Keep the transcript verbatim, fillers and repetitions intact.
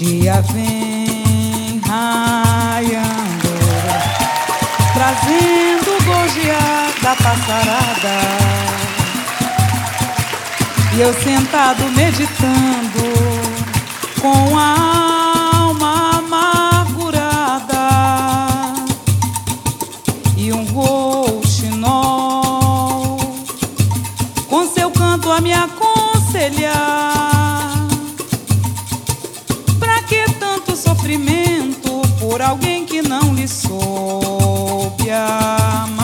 dia vem raiando, trazendo o gorjear da passarada, e eu sentado meditando com a alma amargurada e um rouxinol com seu canto a me aconselhar. Pra que tanto sofrimento por alguém que não lhe soube amar?